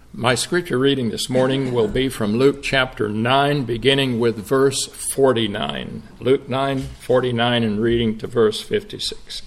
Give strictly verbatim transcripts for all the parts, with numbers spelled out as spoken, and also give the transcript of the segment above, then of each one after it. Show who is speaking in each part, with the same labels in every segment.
Speaker 1: My scripture reading this morning will be from Luke chapter nine, beginning with verse forty-nine. Luke nine, forty-nine, and reading to verse fifty-six.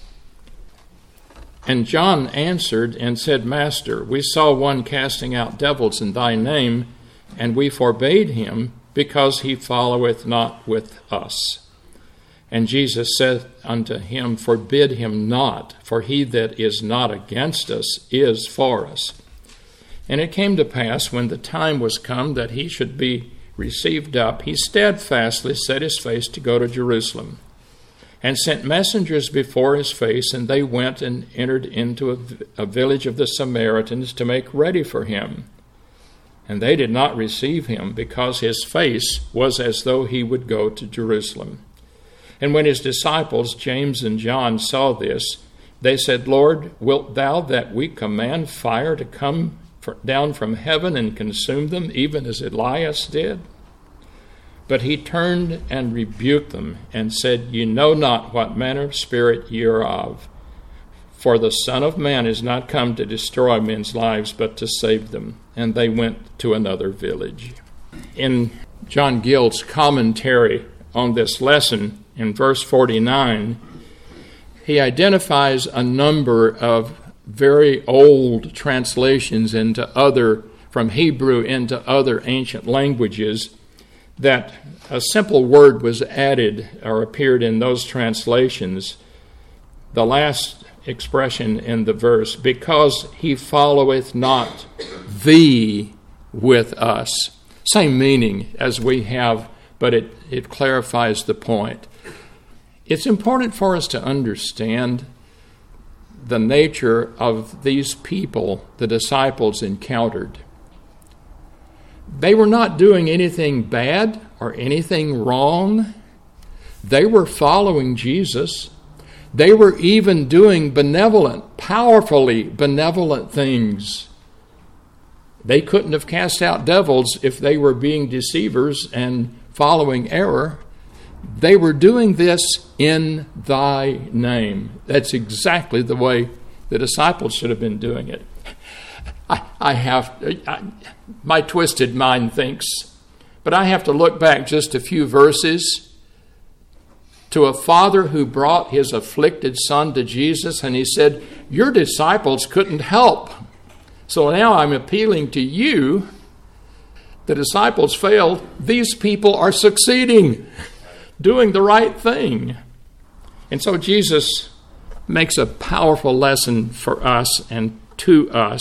Speaker 1: And John answered and said, Master, we saw one casting out devils in thy name, and we forbade him, because he followeth not with us. And Jesus said unto him, Forbid him not, for he that is not against us is for us. And it came to pass, when the time was come that he should be received up, he steadfastly set his face to go to Jerusalem, and sent messengers before his face, and they went and entered into a, a village of the Samaritans to make ready for him. And they did not receive him, because his face was as though he would go to Jerusalem. And when his disciples, James and John, saw this, they said, Lord, wilt thou that we command fire to come down from heaven and consume them, even as Elias did? But he turned and rebuked them, and said, Ye know not what manner of spirit ye are of. For the Son of Man is not come to destroy men's lives, but to save them. And they went to another village. In John Gill's commentary on this lesson, in verse forty-nine, he identifies a number of very old translations into other, from Hebrew into other ancient languages, that a simple word was added or appeared in those translations. The last expression in the verse, because he followeth not thee with us. Same meaning as we have, but it, it clarifies the point. It's important for us to understand the nature of these people the disciples encountered. They were not doing anything bad or anything wrong. They were following Jesus. They were even doing benevolent, powerfully benevolent things. They couldn't have cast out devils if they were being deceivers and following error. They were doing this in thy name. That's exactly the way the disciples should have been doing it. I, I have, I, my twisted mind thinks, but I have to look back just a few verses to a father who brought his afflicted son to Jesus, and he said, your disciples couldn't help. So now I'm appealing to you. The disciples failed. These people are succeeding, doing the right thing. And so Jesus makes a powerful lesson for us and to us.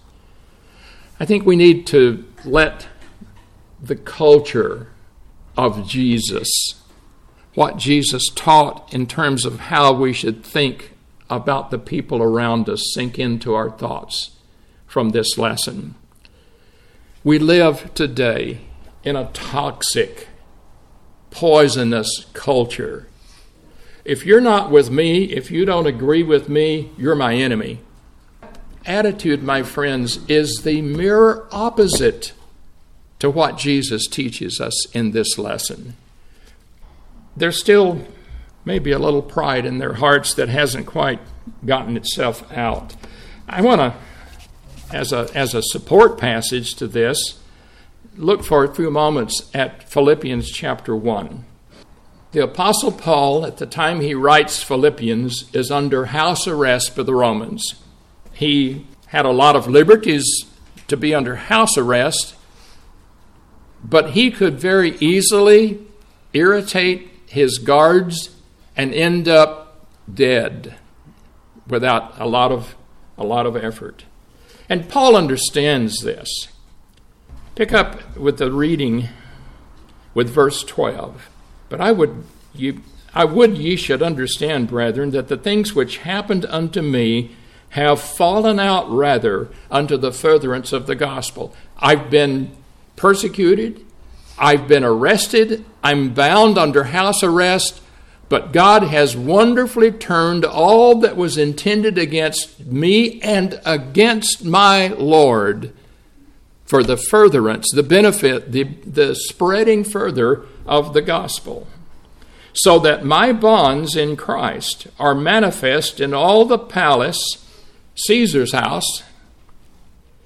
Speaker 1: I think we need to let the culture of Jesus, what Jesus taught in terms of how we should think about the people around us, sink into our thoughts from this lesson. We live today in a toxic, poisonous culture. If you're not with me, if you don't agree with me, you're my enemy. Attitude, my friends, is the mirror opposite to what Jesus teaches us in this lesson. There's still maybe a little pride in their hearts that hasn't quite gotten itself out. I want to, as a as a support passage to this, look for a few moments at Philippians chapter one. The Apostle Paul, at the time he writes Philippians, is under house arrest by the Romans. He had a lot of liberties to be under house arrest, but he could very easily irritate his guards and end up dead without a lot of a lot of effort. And Paul understands this. Pick up with the reading with verse twelve. But I would you I would ye should understand, brethren, that the things which happened unto me have fallen out rather unto the furtherance of the gospel. I've been persecuted, I've been arrested, I'm bound under house arrest, but God has wonderfully turned all that was intended against me and against my Lord for the furtherance, the benefit, the, the spreading further of the gospel, so that my bonds in Christ are manifest in all the palace, Caesar's house,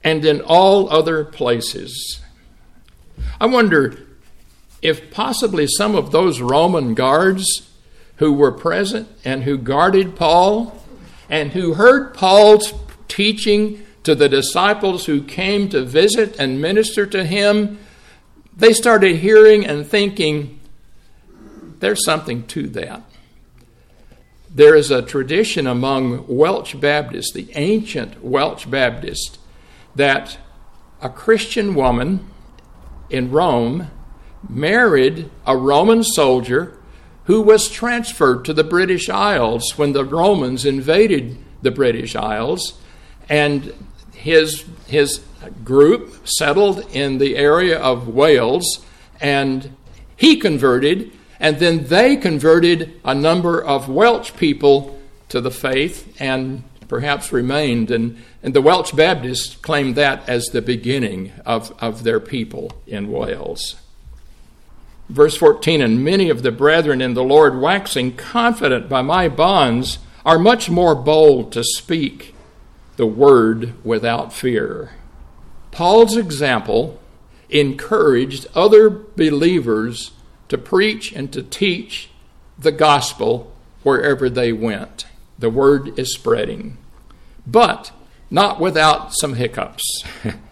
Speaker 1: and in all other places. I wonder if possibly some of those Roman guards who were present and who guarded Paul and who heard Paul's teaching to the disciples who came to visit and minister to him, they started hearing and thinking, there's something to that. There is a tradition among Welsh Baptists, the ancient Welsh Baptists, that a Christian woman in Rome married a Roman soldier who was transferred to the British Isles when the Romans invaded the British Isles, and his his group settled in the area of Wales, and he converted, and then they converted a number of Welsh people to the faith and perhaps remained, and, and the Welsh Baptists claimed that as the beginning of, of their people in Wales. Verse fourteen, and many of the brethren in the Lord, waxing confident by my bonds, are much more bold to speak the word without fear. Paul's example encouraged other believers to preach and to teach the gospel wherever they went. The word is spreading, but not without some hiccups.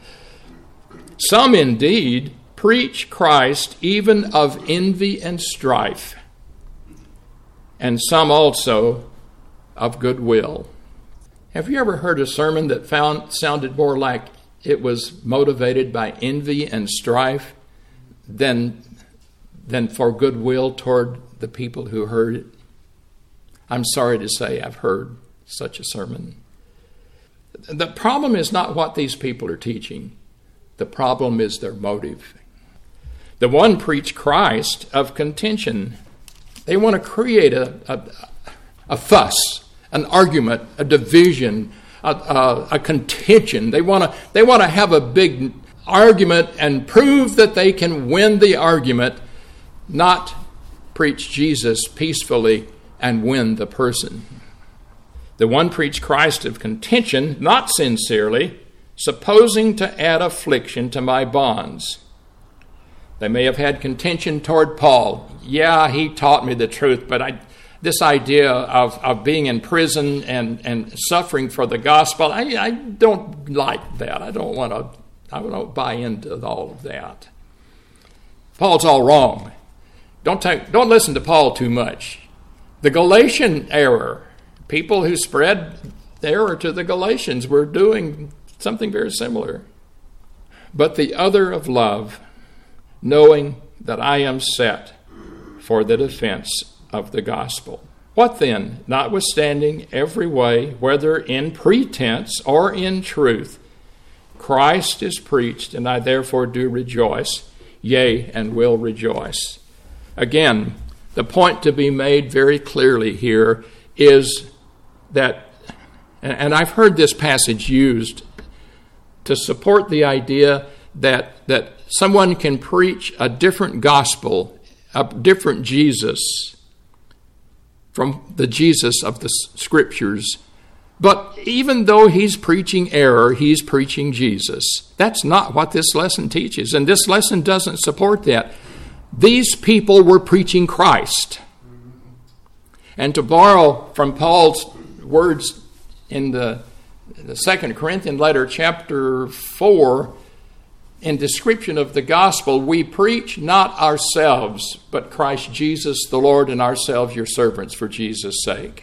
Speaker 1: Some indeed preach Christ even of envy and strife, and some also of goodwill. Have you ever heard a sermon that found sounded more like it was motivated by envy and strife than, than for goodwill toward the people who heard it? I'm sorry to say I've heard such a sermon. The problem is not what these people are teaching. The problem is their motive. The one preach Christ of contention. They want to create a, a, a fuss, an argument, a division, a, a, a contention. They want to they want to have a big argument and prove that they can win the argument, not preach Jesus peacefully and win the person. The one preach Christ of contention, not sincerely, supposing to add affliction to my bonds. They may have had contention toward Paul. Yeah, he taught me the truth, but I, this idea of, of being in prison and, and suffering for the gospel, I, I don't like that. I don't want to, I don't buy into all of that. Paul's all wrong. Don't take, don't listen to Paul too much. The Galatian error, people who spread the error to the Galatians were doing something very similar. But the other of love, knowing that I am set for the defense of the gospel. What then? Notwithstanding every way, whether in pretense or in truth, Christ is preached, and I therefore do rejoice, yea, and will rejoice. Again, the point to be made very clearly here is that, and I've heard this passage used to support the idea that that someone can preach a different gospel, a different Jesus from the Jesus of the Scriptures. But even though he's preaching error, he's preaching Jesus. That's not what this lesson teaches, and this lesson doesn't support that. These people were preaching Christ. And to borrow from Paul's words in the, the Second Corinthians letter, chapter four, in description of the gospel, we preach not ourselves, but Christ Jesus the Lord, and ourselves your servants for Jesus' sake.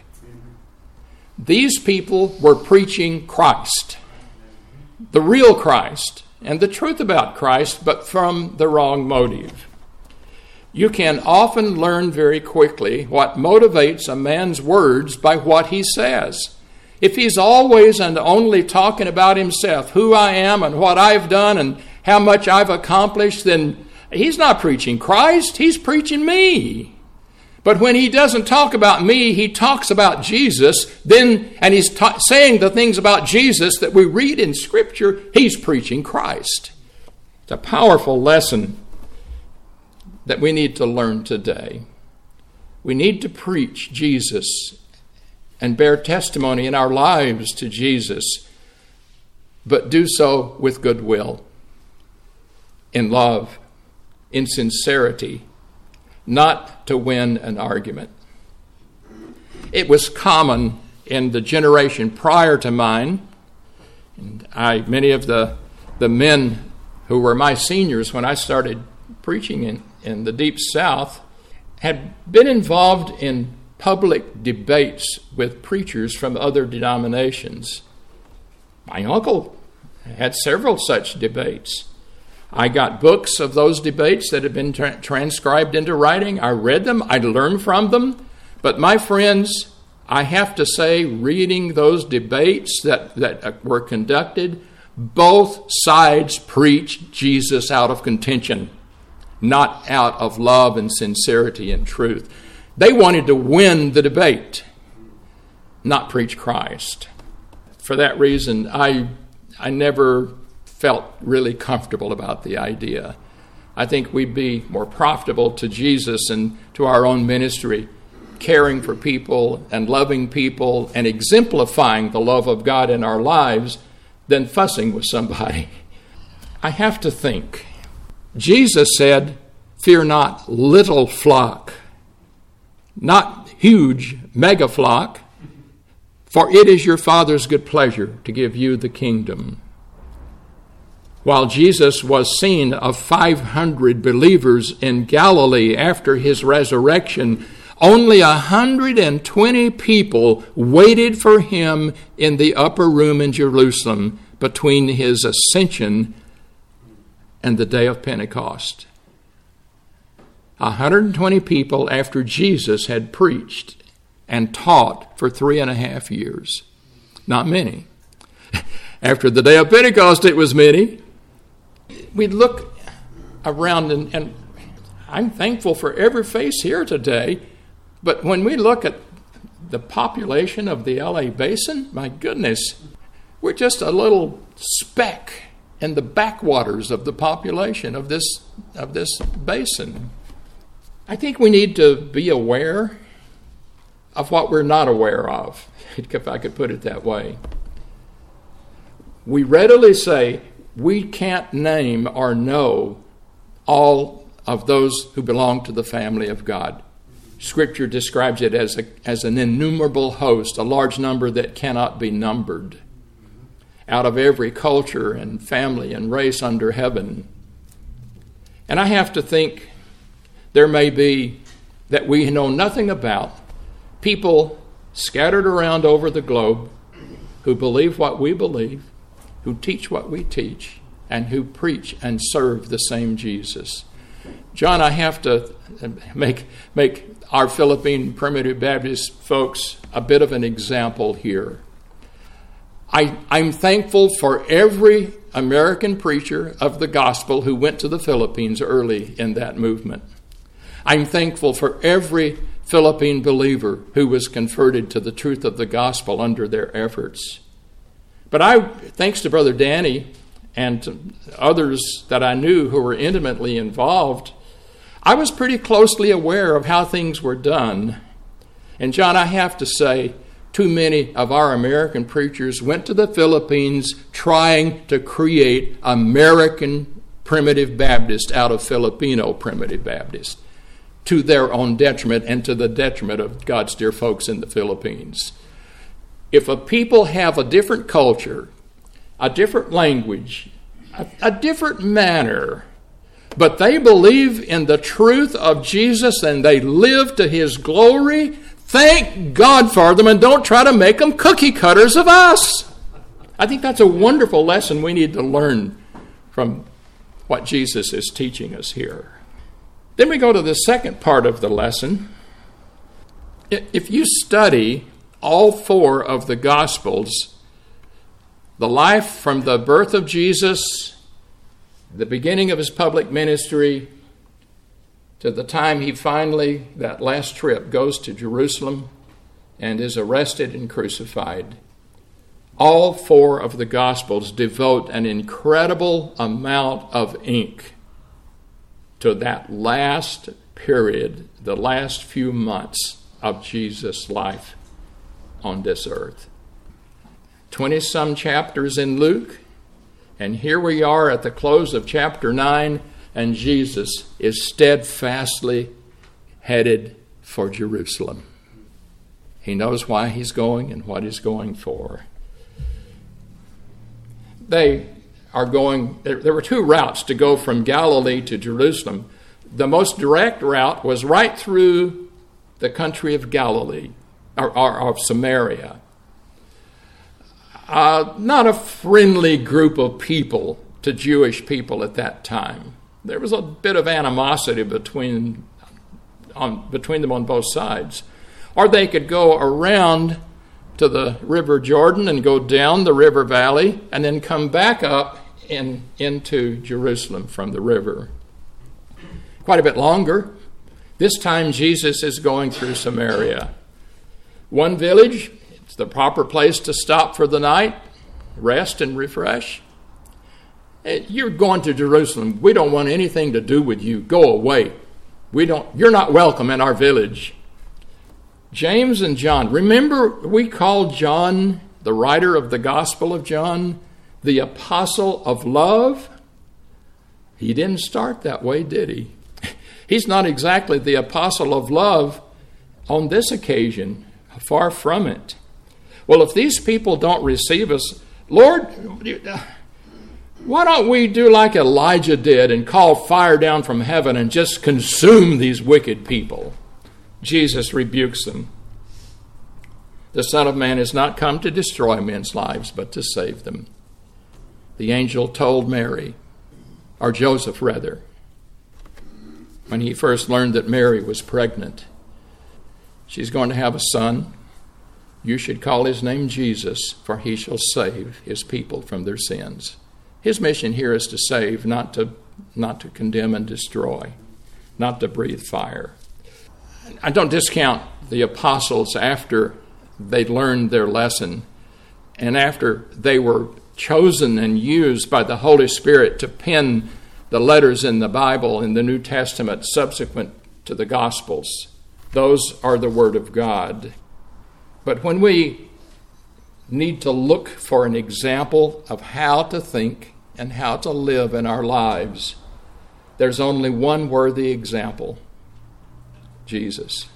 Speaker 1: These people were preaching Christ, the real Christ, and the truth about Christ, but from the wrong motive. You can often learn very quickly what motivates a man's words by what he says. If he's always and only talking about himself, who I am and what I've done and how much I've accomplished, then he's not preaching Christ, he's preaching me. But when he doesn't talk about me, he talks about Jesus, then, and he's ta- saying the things about Jesus that we read in Scripture, he's preaching Christ. It's a powerful lesson that we need to learn today. We need to preach Jesus and bear testimony in our lives to Jesus. but do so with goodwill, in love, in sincerity, not to win an argument. It was common in the generation prior to mine, and I, many of the, the men who were my seniors when I started preaching in, in the Deep South had been involved in public debates with preachers from other denominations. My uncle had several such debates. I got books of those debates that had been tra- transcribed into writing. I read them. I learned from them. But my friends, I have to say, reading those debates that, that were conducted, both sides preached Jesus out of contention, not out of love and sincerity and truth. They wanted to win the debate, not preach Christ. For that reason, I I never felt really comfortable about the idea. I think we'd be more profitable to Jesus and to our own ministry, caring for people and loving people and exemplifying the love of God in our lives than fussing with somebody. I have to think. Jesus said, "Fear not, little flock," not huge mega flock, "for it is your Father's good pleasure to give you the kingdom." While Jesus was seen of five hundred believers in Galilee after his resurrection, only one hundred twenty people waited for him in the upper room in Jerusalem between his ascension and the day of Pentecost. one hundred twenty people after Jesus had preached and taught for three and a half years. Not many. After the day of Pentecost, it was many. We look around, and, and I'm thankful for every face here today, but when we look at the population of the L A Basin, my goodness, we're just a little speck in the backwaters of the population of this, of this basin. I think we need to be aware of what we're not aware of, if I could put it that way. We readily say we can't name or know all of those who belong to the family of God. Scripture describes it as, a, as an innumerable host, a large number that cannot be numbered, out of every culture and family and race under heaven. And I have to think there may be, that we know nothing about, people scattered around over the globe who believe what we believe, who teach what we teach, and who preach and serve the same Jesus. John, I have to make, make our Philippine Primitive Baptist folks a bit of an example here. I, I'm thankful for every American preacher of the gospel who went to the Philippines early in that movement. I'm thankful for every Philippine believer who was converted to the truth of the gospel under their efforts. But I, thanks to Brother Danny and to others that I knew who were intimately involved, I was pretty closely aware of how things were done. And John, I have to say, too many of our American preachers went to the Philippines trying to create American Primitive Baptist out of Filipino Primitive Baptist, to their own detriment and to the detriment of God's dear folks in the Philippines. If a people have a different culture, a different language, a, a different manner, but they believe in the truth of Jesus and they live to his glory, thank God for them and don't try to make them cookie cutters of us. I think that's a wonderful lesson we need to learn from what Jesus is teaching us here. Then we go to the second part of the lesson. If you study all four of the Gospels, the life from the birth of Jesus, the beginning of his public ministry, to the time he finally, that last trip, goes to Jerusalem and is arrested and crucified, all four of the Gospels devote an incredible amount of ink to that last period, the last few months of Jesus' life on this earth. Twenty-some chapters in Luke, And here we are at the close of chapter nine, and Jesus is steadfastly headed for Jerusalem. He knows why he's going and what he's going for. They are going, there, there were two routes to go from Galilee to Jerusalem. The most direct route was right through the country of Galilee, or, or of Samaria. Uh, not a friendly group of people to Jewish people at that time. There was a bit of animosity between, on, between them on both sides. Or they could go around to the River Jordan and go down the river valley and then come back up in, into Jerusalem from the river. Quite a bit longer. This time Jesus is going through Samaria. One village, it's the proper place to stop for the night, rest and refresh. You're going to Jerusalem. We don't want anything to do with you. Go away. We don't. You're not welcome in our village. James and John. Remember, we call John, the writer of the Gospel of John, the apostle of love? He didn't start that way, did he? He's not exactly the apostle of love on this occasion. Far from it. Well, if these people don't receive us, Lord, why don't we do like Elijah did and call fire down from heaven and just consume these wicked people? Jesus rebukes them. The Son of Man has not come to destroy men's lives, but to save them. The angel told Mary, or Joseph rather, when he first learned that Mary was pregnant, she's going to have a son. You should call his name Jesus, for he shall save his people from their sins. His mission here is to save, not to, not to condemn and destroy, not to breathe fire. I don't discount the apostles after they learned their lesson and after they were chosen and used by the Holy Spirit to pen the letters in the Bible in the New Testament subsequent to the Gospels. Those are the Word of God. But when we need to look for an example of how to think and how to live in our lives, there's only one worthy example: Jesus.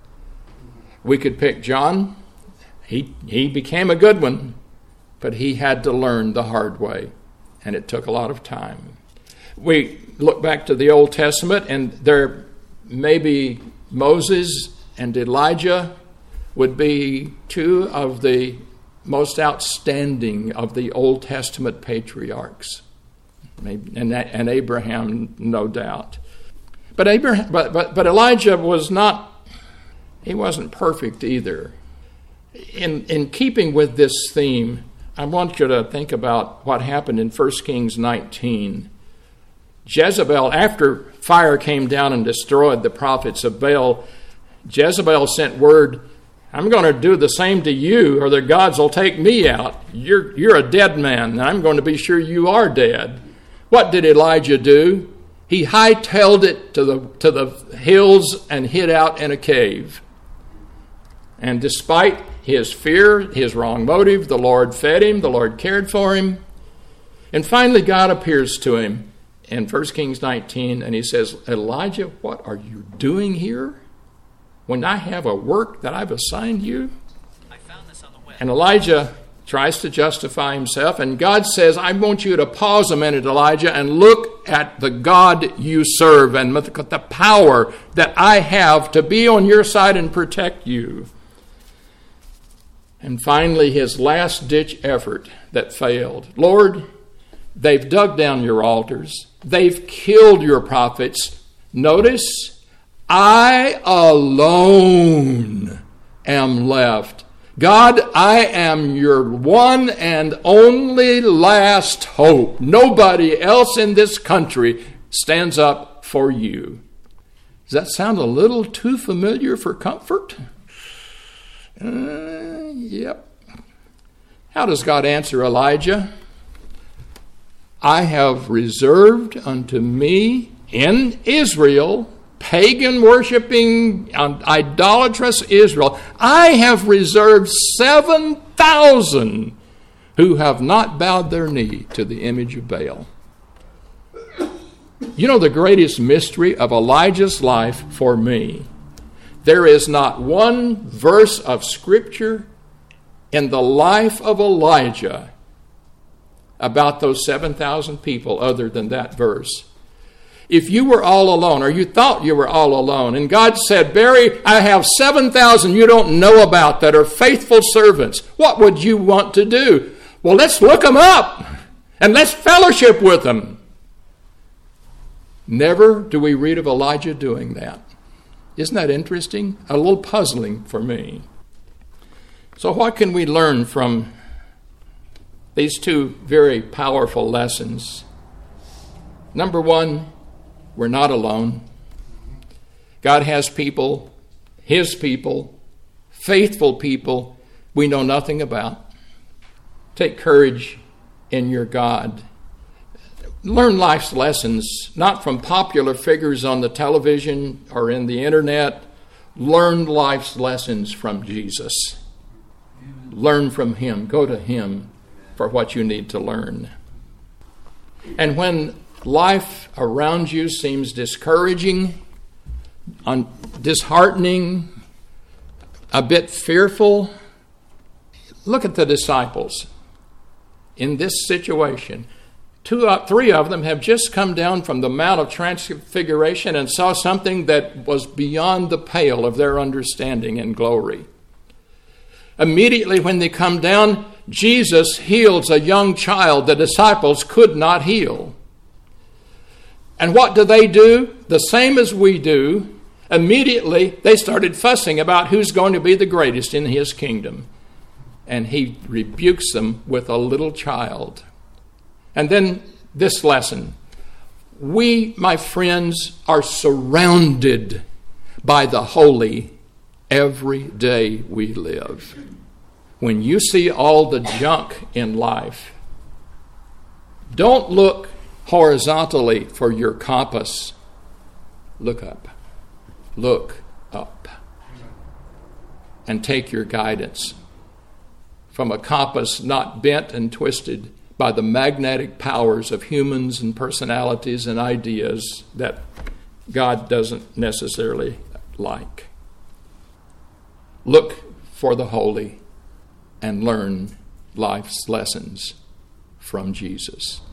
Speaker 1: We could pick John. He, he became a good one, but he had to learn the hard way, and it took a lot of time. We look back to the Old Testament, and there may be Moses and Elijah would be two of the most outstanding of the Old Testament patriarchs, maybe, and, and Abraham, no doubt. But Abraham, but, but but Elijah was not, he wasn't perfect either. In in keeping with this theme, I want you to think about what happened in First Kings nineteen. Jezebel, after fire came down and destroyed the prophets of Baal, Jezebel sent word, I'm going to do the same to you, or the gods will take me out. You're, you're a dead man, and I'm going to be sure you are dead. What did Elijah do? He hightailed it to the, to the hills and hid out in a cave. And despite his fear, his wrong motive, the Lord fed him, the Lord cared for him. And finally God appears to him in First Kings nineteen, and he says, Elijah, what are you doing here when I have a work that I've assigned you?
Speaker 2: I found this on the web.
Speaker 1: And Elijah tries to justify himself, and God says, I want you to pause a minute, Elijah, and look at the God you serve and look at the power that I have to be on your side and protect you. And finally, his last-ditch effort that failed. Lord, they've dug down your altars. They've killed your prophets. Notice, I alone am left. God, I am your one and only last hope. Nobody else in this country stands up for you. Does that sound a little too familiar for comfort? Uh, yep. How does God answer Elijah? I have reserved unto me in Israel, pagan worshiping, idolatrous Israel, I have reserved seven thousand who have not bowed their knee to the image of Baal. You know the greatest mystery of Elijah's life for me? There is not one verse of Scripture in the life of Elijah about those seven thousand people other than that verse. If you were all alone, or you thought you were all alone, and God said, Barry, I have seven thousand you don't know about that are faithful servants, what would you want to do? Well, let's look them up, and let's fellowship with them. Never do we read of Elijah doing that. Isn't that interesting? A little puzzling for me. So what can we learn from these two very powerful lessons? Number one, we're not alone. God has people, His people, faithful people we know nothing about. Take courage in your God. Learn life's lessons, not from popular figures on the television or in the internet. Learn life's lessons from Jesus. Learn from Him. Go to Him for what you need to learn. And when life around you seems discouraging, un- disheartening, a bit fearful, look at the disciples in this situation. Two, uh, three of them have just come down from the Mount of Transfiguration and saw something that was beyond the pale of their understanding and glory. Immediately when they come down, Jesus heals a young child the disciples could not heal. And what do they do? The same as we do. Immediately they started fussing about who's going to be the greatest in His kingdom. And He rebukes them with a little child. And then this lesson. We, my friends, are surrounded by the holy every day we live. When you see all the junk in life, don't look horizontally for your compass. Look up. Look up. And take your guidance from a compass not bent and twisted by the magnetic powers of humans and personalities and ideas that God doesn't necessarily like. Look for the holy and learn life's lessons from Jesus.